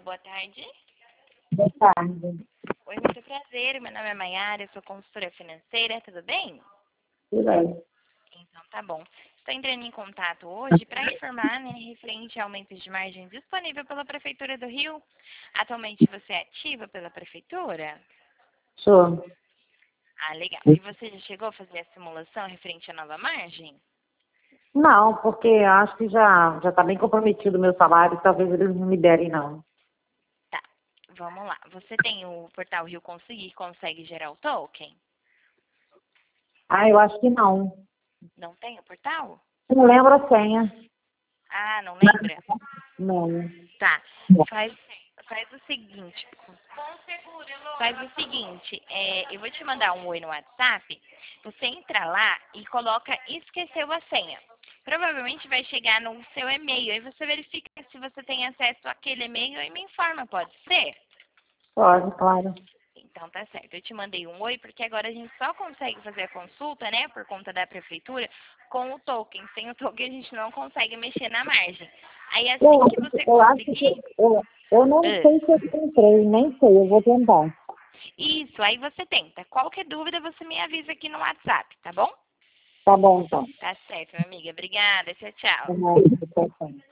boa tarde. Boa tarde. Oi, muito prazer. Meu nome é Maiara, eu sou consultora financeira, tudo bem? Tudo bem. Então tá bom. Estou entrando em contato hoje para informar, referente ao aumento de margem disponível pela Prefeitura do Rio. Atualmente você é ativa pela Prefeitura? Sou. Ah, legal. E você já chegou a fazer a simulação referente à nova margem? Não, porque acho que já está bem comprometido o meu salário, talvez eles não me derem, não. Tá, vamos lá. Você tem o portal Rio consegue gerar o token? Ah, eu acho que não. Não tem o portal? Não lembro a senha. Ah, não lembra? Não. Tá. Faz o seguinte. Eu vou te mandar um oi no WhatsApp. Você entra lá e coloca esqueceu a senha. Provavelmente vai chegar no seu e-mail. Aí você verifica se você tem acesso àquele e-mail e me informa, pode ser? Pode, claro. Então tá certo. Eu te mandei um oi porque agora a gente só consegue fazer a consulta, né, por conta da prefeitura, com o token. Sem o token a gente não consegue mexer na margem. Aí assim que você Eu acho que conseguir, eu não sei se eu entrei, nem sei, eu vou tentar. isso, aí você tenta. Qualquer dúvida você me avisa aqui no WhatsApp, tá bom? Tá bom, então. Tá certo, minha amiga. Obrigada. Tchau, tchau. Tá bom, tchau, tchau.